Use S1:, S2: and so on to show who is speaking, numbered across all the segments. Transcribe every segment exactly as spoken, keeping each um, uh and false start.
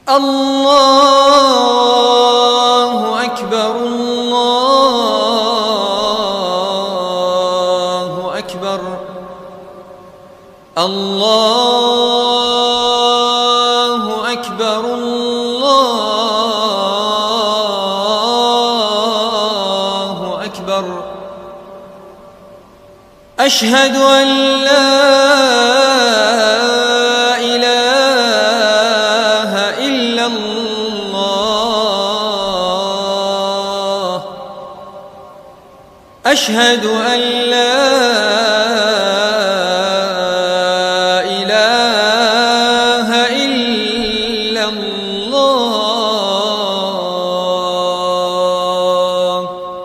S1: الله أكبر الله أكبر الله أكبر الله أكبر. أشهد أن لا إله إلا الله. أشهد أن لا إله إلا الله.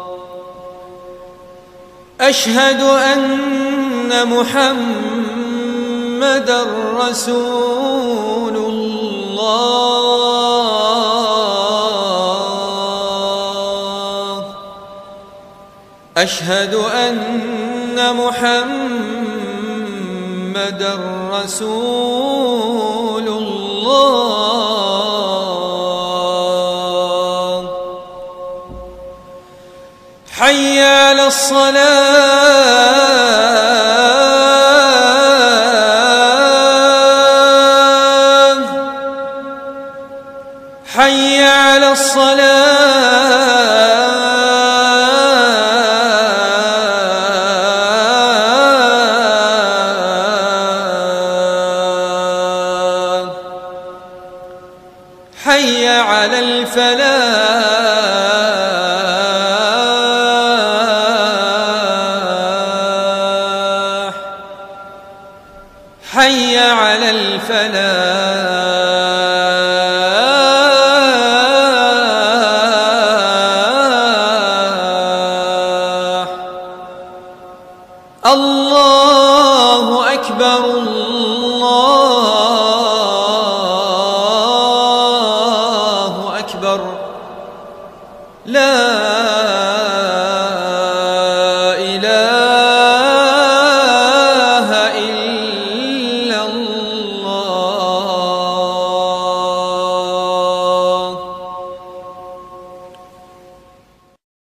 S1: أشهد أن محمدًا رسول الله. أشهد أن محمدًا رسول الله. حي على الصلاة. حي على الصلاة. حي على الفلاح. حي على الفلاح. الله أكبر الله أكبر. لا